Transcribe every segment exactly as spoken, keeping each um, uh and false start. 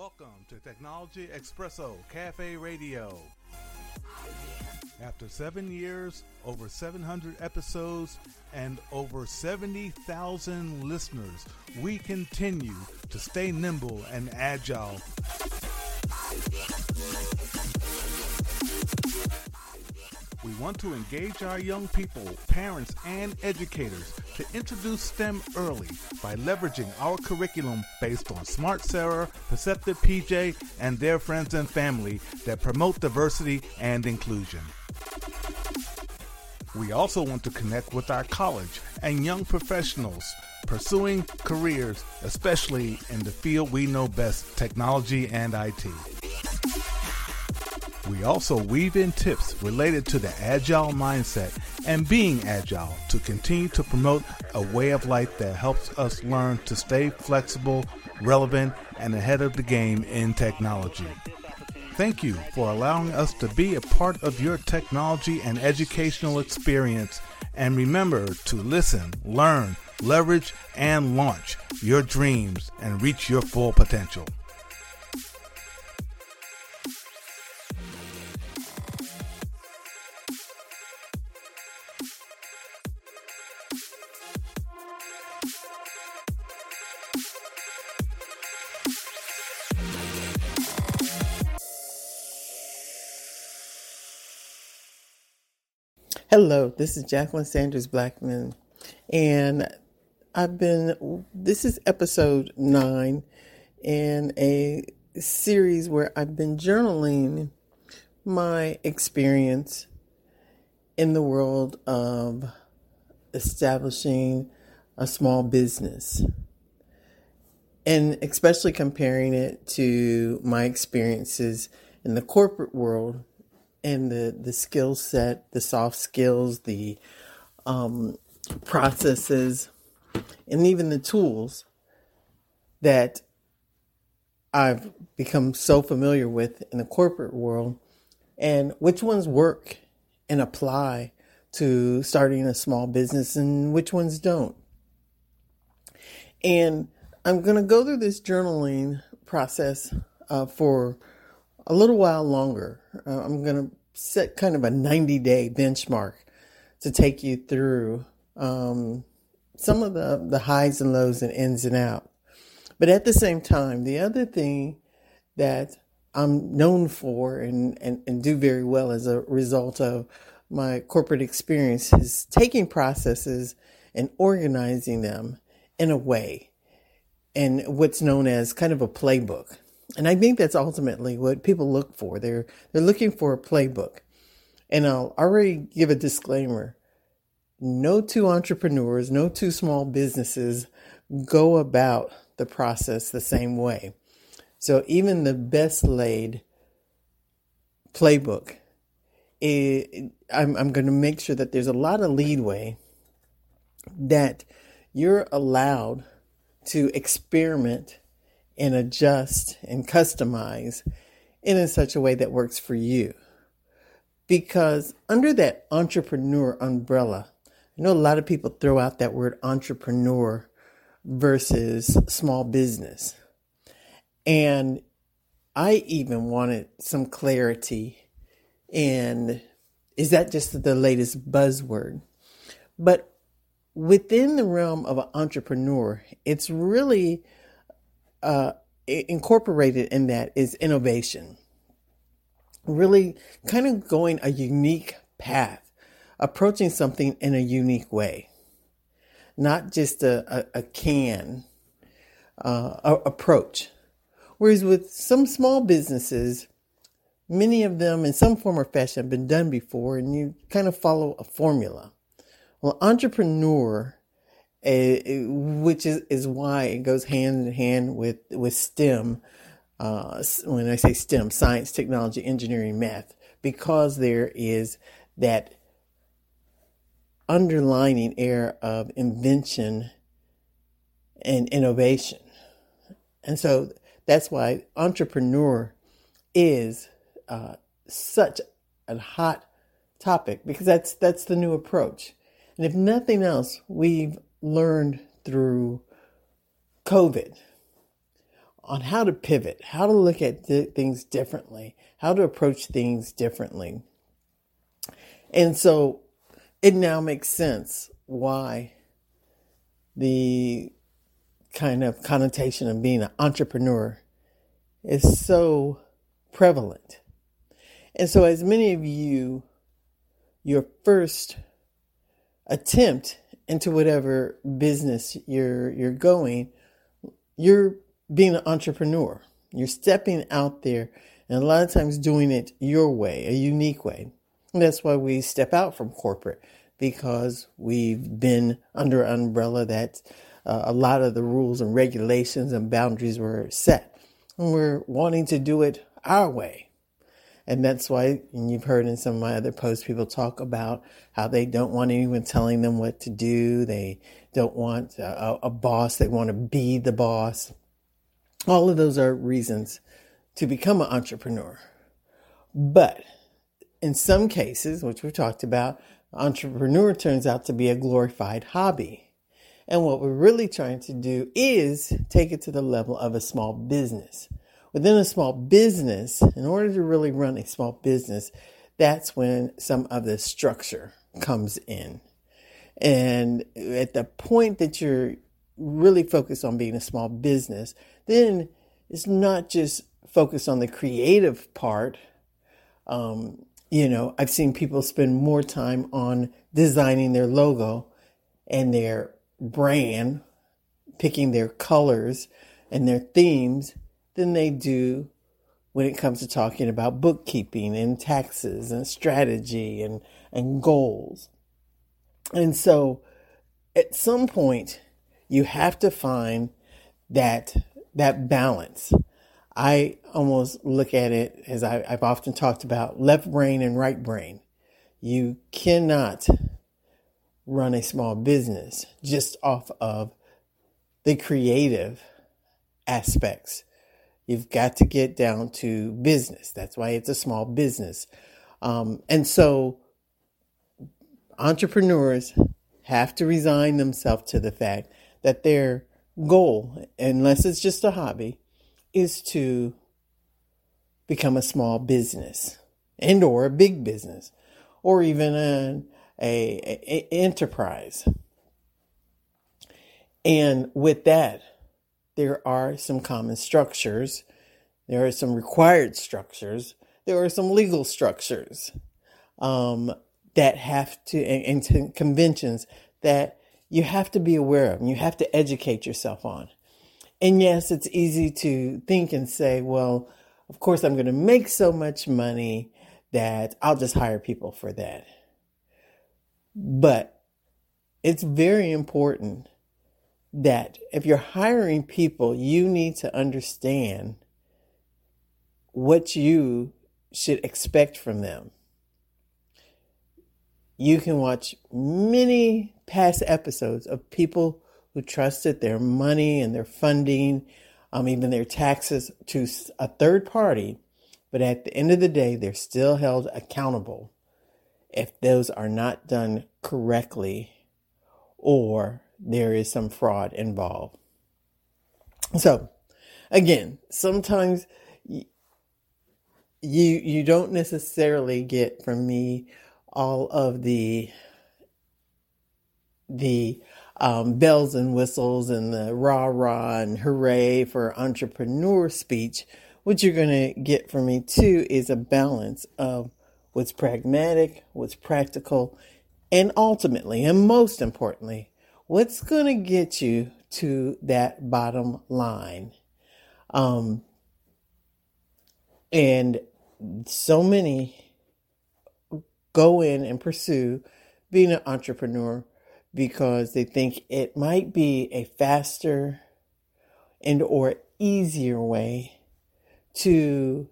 Welcome to Technology Espresso Cafe Radio. After seven years, over seven hundred episodes, and over seventy thousand listeners, we continue to stay nimble and agile. We want to engage our young people, parents, and educators to introduce STEM early by leveraging our curriculum based on Smart Sarah, Perceptive P J, and their friends and family that promote diversity and inclusion. We also want to connect with our college and young professionals pursuing careers, especially in the field we know best, technology and I T. We also weave in tips related to the agile mindset and being agile to continue to promote a way of life that helps us learn to stay flexible, relevant, and ahead of the game in technology. Thank you for allowing us to be a part of your technology and educational experience. And remember to listen, learn, leverage, and launch your dreams and reach your full potential. Hello, this is Jacqueline Sanders Blackman, and I've been, this is episode nine in a series where I've been journaling my experience in the world of establishing a small business, and especially comparing it to my experiences in the corporate world and the, the skill set, the soft skills, the um, processes, and even the tools that I've become so familiar with in the corporate world, and which ones work and apply to starting a small business and which ones don't. And I'm going to go through this journaling process uh, for a little while longer. Uh, I'm going to set kind of a ninety day benchmark to take you through um, some of the, the highs and lows and ins and out. But at the same time, the other thing that I'm known for and, and, and do very well as a result of my corporate experience is taking processes and organizing them in a way, and what's known as kind of a playbook. And I think that's ultimately what people look for. They're they're looking for a playbook. And I'll already give a disclaimer. No two entrepreneurs, no two small businesses go about the process the same way. So even the best laid playbook, it, I'm, I'm going to make sure that there's a lot of leadway that you're allowed to experiment and adjust and customize in such a way that works for you. Because under that entrepreneur umbrella, I know a lot of people throw out that word entrepreneur versus small business. And I even wanted some clarity in, is that just the latest buzzword? But within the realm of an entrepreneur, it's really Uh, incorporated in that is innovation. Really kind of going a unique path, approaching something in a unique way. Not just a, a, a can uh, a, approach. Whereas with some small businesses, many of them in some form or fashion have been done before, and you kind of follow a formula. Well, entrepreneur, Uh, which is, is why it goes hand in hand with, with STEM. Uh, when I say STEM, science, technology, engineering, math, because there is that underlining air of invention and innovation. And so that's why entrepreneur is uh, such a hot topic, because that's that's the new approach. And if nothing else, we've learned through COVID on how to pivot, how to look at th- things differently, how to approach things differently. And so it now makes sense why the kind of connotation of being an entrepreneur is so prevalent. And so as many of you, your first attempt into whatever business you're you're going, you're being an entrepreneur. You're stepping out there and a lot of times doing it your way, a unique way. And that's why we step out from corporate, because we've been under an umbrella that uh, a lot of the rules and regulations and boundaries were set. And we're wanting to do it our way. And that's why, and you've heard in some of my other posts, people talk about how they don't want anyone telling them what to do. They don't want a, a boss. They want to be the boss. All of those are reasons to become an entrepreneur. But in some cases, which we've talked about, entrepreneur turns out to be a glorified hobby. And what we're really trying to do is take it to the level of a small business. Within a small business, in order to really run a small business, that's when some of the structure comes in. And at the point that you're really focused on being a small business, then it's not just focused on the creative part. Um, you know, I've seen people spend more time on designing their logo and their brand, picking their colors and their themes than they do when it comes to talking about bookkeeping and taxes and strategy and, and goals. And so at some point, you have to find that that balance. I almost look at it as I, I've often talked about left brain and right brain. You cannot run a small business just off of the creative aspects. You've got to get down to business. That's why it's a small business. Um, and so entrepreneurs have to resign themselves to the fact that their goal, unless it's just a hobby, is to become a small business and or a big business or even an a, a enterprise. And with that, there are some common structures. There are some required structures. There are some legal structures um, that have to, and, and conventions that you have to be aware of and you have to educate yourself on. And yes, it's easy to think and say, well, of course, I'm going to make so much money that I'll just hire people for that. But it's very important that if you're hiring people, you need to understand what you should expect from them. You can watch many past episodes of people who trusted their money and their funding, um, even their taxes to a third party. But at the end of the day, they're still held accountable if those are not done correctly or there is some fraud involved. So again, sometimes you, you don't necessarily get from me all of the, the, um, bells and whistles and the rah rah and hooray for entrepreneur speech. What you're going to get from me too is a balance of what's pragmatic, what's practical, and ultimately, and most importantly, what's going to get you to that bottom line. Um, and so many go in and pursue being an entrepreneur because they think it might be a faster and or easier way to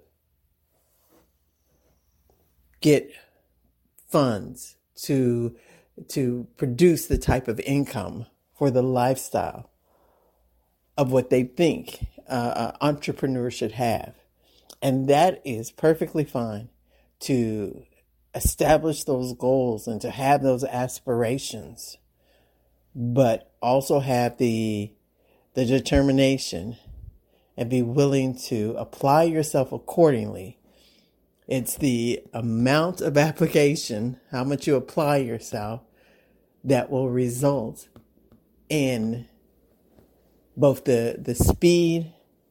get funds to to produce the type of income for the lifestyle of what they think uh, an entrepreneur should have. And that is perfectly fine to establish those goals and to have those aspirations, but also have the the determination and be willing to apply yourself accordingly. It's the amount of application, how much you apply yourself, that will result in both the, the speed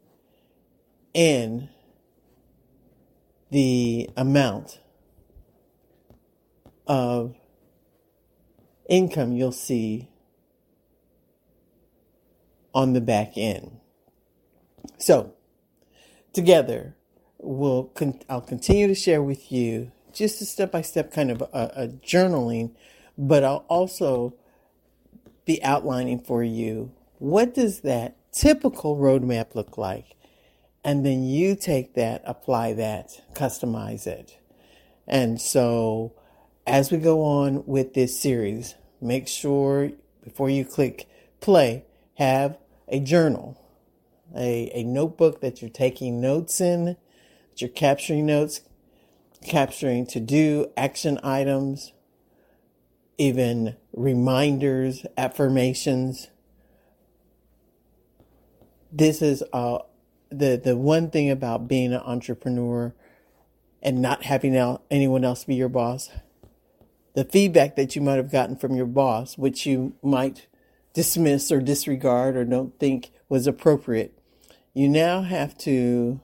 and the amount of income you'll see on the back end. So, together, we'll con- I'll continue to share with you just a step-by-step kind of a, a journaling, but I'll also be outlining for you what does that typical roadmap look like, and then you take that, apply that, customize it. And so, as we go on with this series, make sure before you click play, have a journal, a, a notebook that you're taking notes in, that you're capturing notes, capturing to-do action items, even reminders, affirmations. This is uh, the, the one thing about being an entrepreneur and not having anyone else be your boss. The feedback that you might have gotten from your boss, which you might dismiss or disregard or don't think was appropriate, you now have to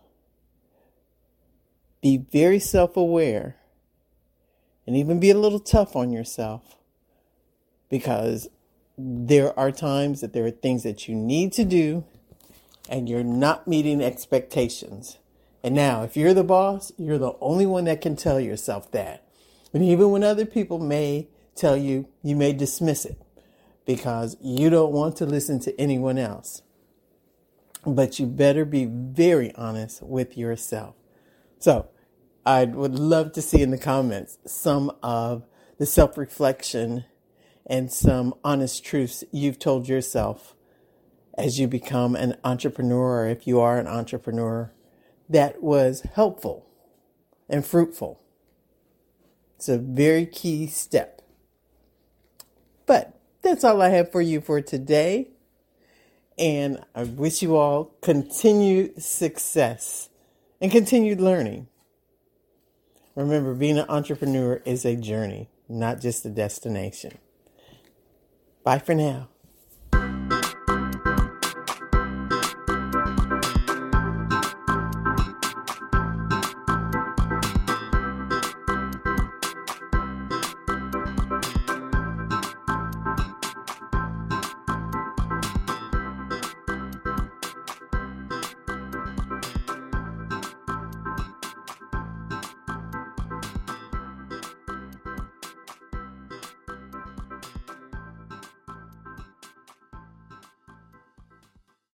be very self-aware and even be a little tough on yourself, because there are times that there are things that you need to do and you're not meeting expectations. And now, if you're the boss, you're the only one that can tell yourself that. And even when other people may tell you, you may dismiss it because you don't want to listen to anyone else. But you better be very honest with yourself. So I would love to see in the comments some of the self-reflection and some honest truths you've told yourself as you become an entrepreneur, or if you are an entrepreneur, that was helpful and fruitful. It's a very key step. But that's all I have for you for today. And I wish you all continued success and continued learning. Remember, being an entrepreneur is a journey, not just a destination. Bye for now.